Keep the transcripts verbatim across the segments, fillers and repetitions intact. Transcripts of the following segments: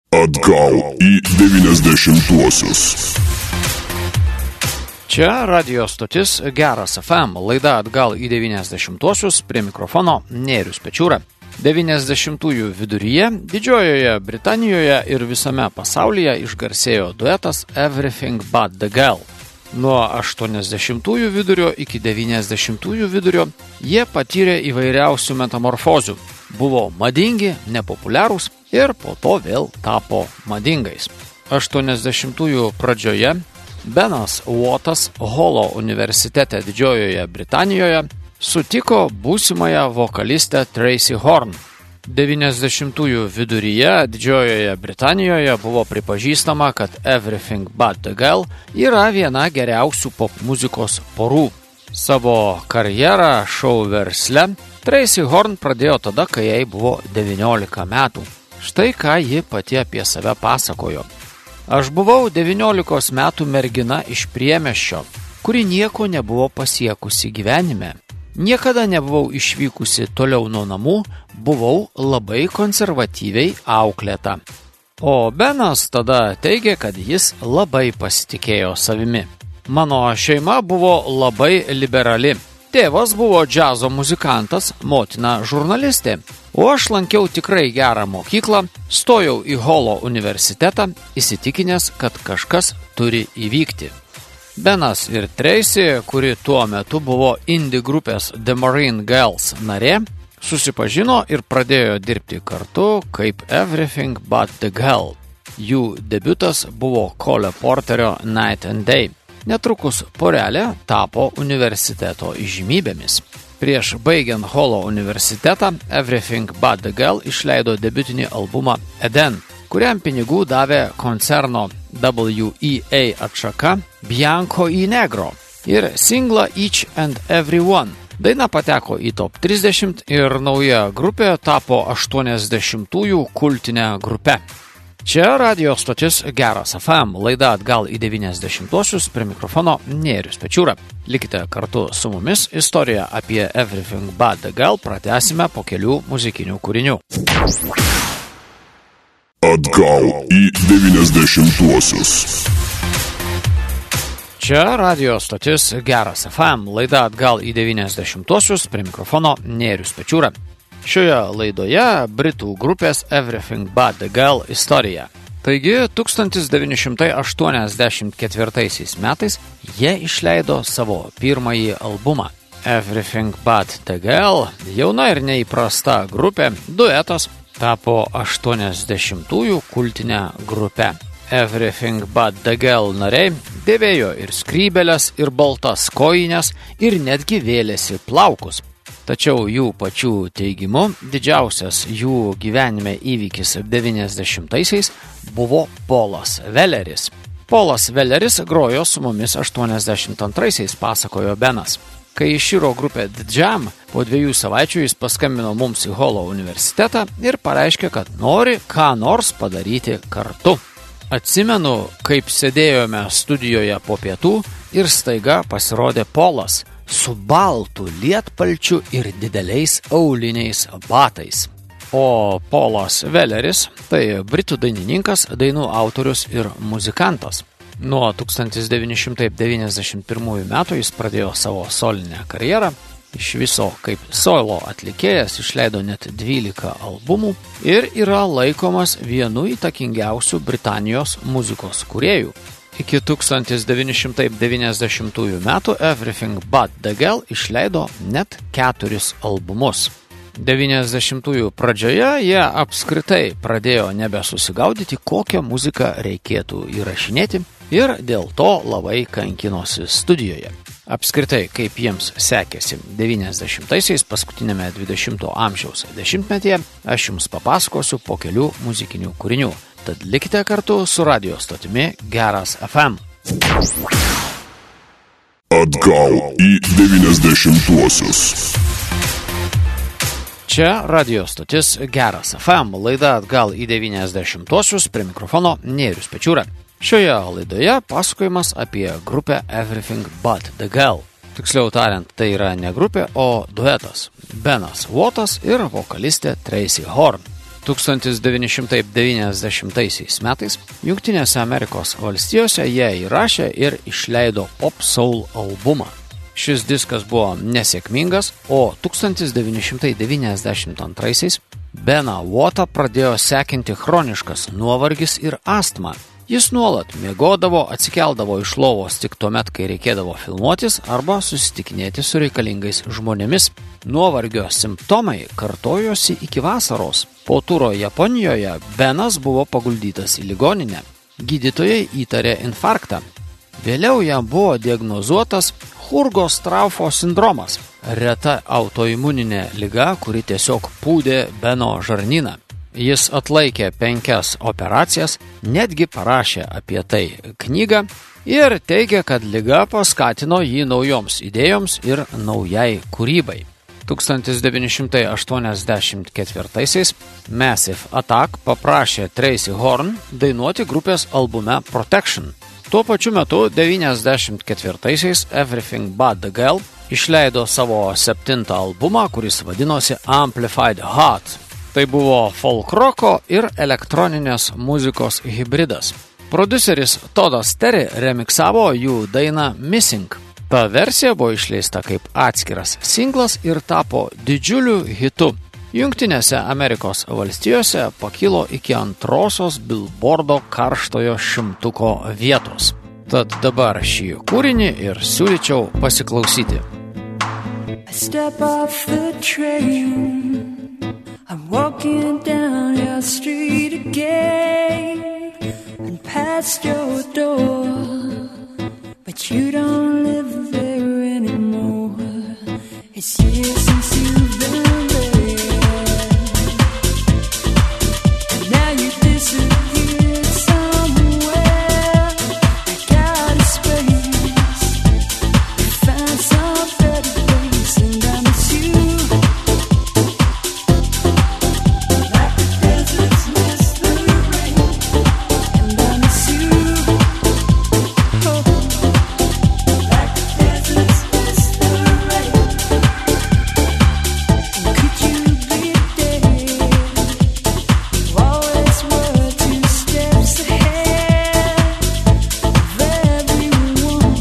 Atgal į devyniasdešimtuosius. Čia radio stotis Geras F M, laida Atgal į devyniasdešimtuosius, prie mikrofono Nėrius Pečiūra. devyniasdešimtųjų viduryje Didžiojoje Britanijoje ir visame pasaulyje išgarsėjo duetas Everything But The Girl. Nuo aštuoniasdešimtųjų vidurio iki devyniasdešimtųjų vidurio jie patyrė įvairiausių metamorfozių. Buvo madingi, nepopuliarūs ir po to vėl tapo madingais. aštuoniasdešimtųjų pradžioje Benas Wattas Holo universitete Didžiojoje Britanijoje sutiko būsimąją vokalistę Tracy Horn. devyniasdešimtųjų viduryje Didžiojoje Britanijoje buvo pripažįstama, kad Everything But The Girl yra viena geriausių popmuzikos porų. Savo karjerą šou versle Tracy Horn pradėjo tada, kai jai buvo devyniolika metų. Štai ką ji pati apie save pasakojo. Aš buvau devyniolikos metų mergina iš priemiesčio, kuri nieko nebuvo pasiekusi gyvenime. Niekada nebuvau išvykusi toliau nuo namų, buvau labai konservatyviai auklėta. O Benas tada teigė, kad jis labai pasitikėjo savimi. Mano šeima buvo labai liberali. Tėvas buvo džiazo muzikantas, motina žurnalistė, o aš lankiau tikrai gerą mokyklą, stojau į Holo universitetą, įsitikinęs, kad kažkas turi įvykti. Benas ir Tracy, kuri tuo metu buvo indie grupės The Marine Girls narė, susipažino ir pradėjo dirbti kartu kaip Everything But The Girl. Jų debiutas buvo Cole Porterio Night and Day. Netrukus porelė tapo universiteto įžymybėmis. Prieš baigiant Holo universitetą, Everything But The Girl išleido debiutinį albumą Eden, kuriam pinigų davė koncerno W E A atšaka Bianco y Negro ir singlą Each and Every One. Daina pateko į top trisdešimt ir nauja grupė tapo aštuoniasdešimtųjų kultinę grupę. Čia radio stotis Geras F M, laida Atgal į devyniasdešimtuosius, prie mikrofono Nėrius Pečiūra. Likite kartu su mumis, istoriją apie Everything But The Girl pratęsime po kelių muzikinių kūrinių. Atgal į devyniasdešimtuosius. Čia radio stotis Geras F M, laida Atgal į devyniasdešimtuosius, prie mikrofono Nėrius Pečiūra. Šioje laidoje Britų grupės Everything But The Girl istorija. Taigi, tūkstantis devyni šimtai aštuoniasdešimt ketvirtaisiais metais jie išleido savo pirmąjį albumą. Everything But The Girl, jauna ir neįprasta grupė, duetas, tapo aštuoniasdešimtųjų kultinę grupę. Everything But The Girl nariai dėvėjo ir skrybelės, ir baltas kojines, ir netgi vėlėsi plaukus. Tačiau jų pačių teigimu didžiausias jų gyvenime įvykis devyniasdešimtaisiais buvo Polas Welleris. Polas Welleris grojo su mumis aštuoniasdešimt antraisiais, pasakojo Benas. Kai iširo grupė The Jam, po dviejų savaičių jis paskambino mums į Holo universitetą ir pareiškė, kad nori ką nors padaryti kartu. Atsimenu, kaip sėdėjome studijoje po pietų ir staiga pasirodė Polas su baltu lietpalčiu ir dideliais auliniais batais. O Polas Welleris tai britų dainininkas, dainų autorius ir muzikantas. Nuo tūkstantis devyni šimtai devyniasdešimt pirmųjų metų jis pradėjo savo solinę karjerą. Iš viso kaip solo atlikėjas išleido net dvylika albumų ir yra laikomas vienu įtakingiausių Britanijos muzikos kūrėjų. Iki tūkstantis devyni šimtai devyniasdešimtųjų metų Everything But The Girl išleido net keturis albumus. devyniasdešimtųjų pradžioje jie apskritai pradėjo nebesusigaudyti, kokią muziką reikėtų įrašinėti ir dėl to labai kankinosi studijoje. Apskritai, kaip jiems sekėsi devyniasdešimtaisiais, paskutinėme dvidešimto amžiaus dešimtmetyje, aš jums papasakosiu po kelių muzikinių kūrinių. Tad likite kartu su radio stotimi Geras F M. Atgal į devyniasdešimtuosius. Čia radio stotis Geras F M, laida Atgal į devyniasdešimtuosius, prie mikrofono Nėrius Pečiūra. Šioje laidoje pasakojimas apie grupę Everything But The Girl. Tiksliau tariant, tai yra ne grupė, o duetas. Benas Wattas ir vokalistė Tracy Horn. tūkstantis devyni šimtai devyniasdešimtaisiais metais Jungtinėse Amerikos valstijose jie įrašė ir išleido pop soul albumą. Šis diskas buvo nesėkmingas, o tūkstantis devyni šimtai devyniasdešimt antraisiais Beną Wattą pradėjo sekinti chroniškas nuovargis ir astma. Jis nuolat miegodavo, atsikeldavo iš lovos tik tuomet, kai reikėdavo filmuotis arba susitikinėti su reikalingais žmonėmis. Nuovargio simptomai kartojosi iki vasaros. Po turo Japonijoje Benas buvo paguldytas į ligoninę. Gydytojai įtarė infarktą. Vėliau jam buvo diagnozuotas Hurgo-Straufo sindromas, reta autoimuninė liga, kuri tiesiog pūdė Beno žarnyną. Jis atlaikė penkias operacijas, netgi parašė apie tai knygą ir teigė, kad liga paskatino jį naujoms idėjoms ir naujai kūrybai. tūkstantis devyni šimtai aštuoniasdešimt ketvirtaisiais Massive Attack paprašė Tracy Horn dainuoti grupės albume Protection. Tuo pačiu metu devyniasdešimt ketvirtaisiais Everything But The Girl išleido savo septintą albumą, kuris vadinosi Amplified Heart. Tai buvo folk roko ir elektroninės muzikos hibridas. Prodiuseris Todas Terry remiksavo jų dainą Missing. Ta versija buvo išleista kaip atskiras singlas ir tapo didžiuliu hitu. Jungtinėse Amerikos valstijose pakilo iki antrosios Billboardo karštojo šimtuko vietos. Tad dabar šį kūrinį ir siūlyčiau pasiklausyti. I step off the train, I'm walking down your street again and past your door, but you don't live there anymore. It's years since you've been there, and now you disappeared somewhere. I got a space, found some better place, and I miss you. Like the deserts miss the rain, and I miss you. Oh, like the deserts miss the rain. And could you be there? You always were two steps ahead of everyone.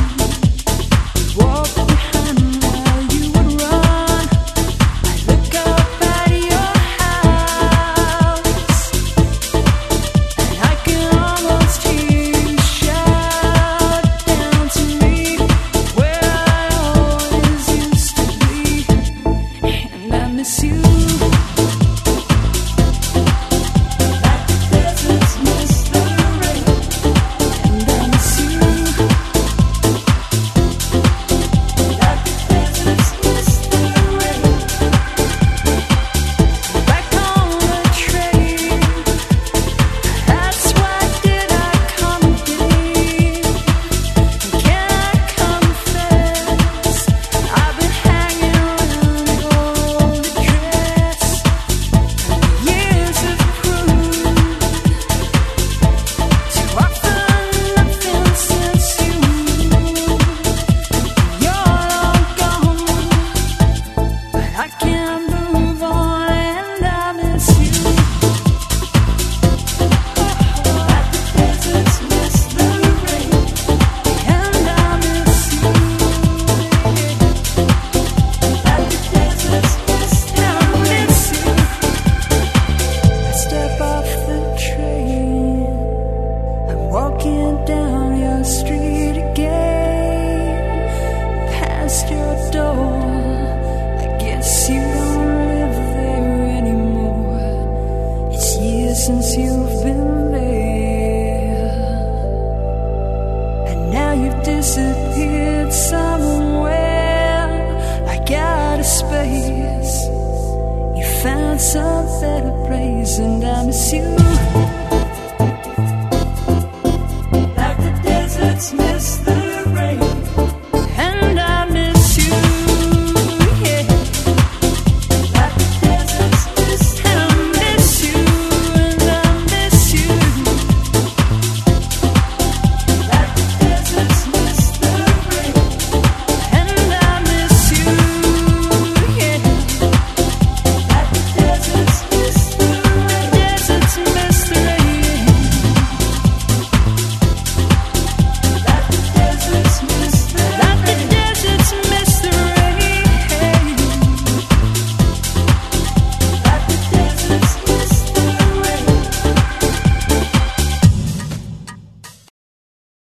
Walk behind while you would run. I look up at your house, and I can almost hear you shout down to me where I always used to be, and I miss you. Like the deserts miss the rain, and I miss you. Like the deserts miss the rain. Back on the train, that's why did I come here. Can I confess, I've been hanging around your old address. Years have proved to offer nothing since you. You're long gone, but I can't move on, and I miss you. Like the deserts miss the rain, and I miss you. Like the deserts miss the rain, I miss you. I step off the train, I'm walking down your street again, past your door. I guess you don't live there anymore. It's years since you've been there, and now you've disappeared somewhere. I got a space, you found some better place, and I miss you.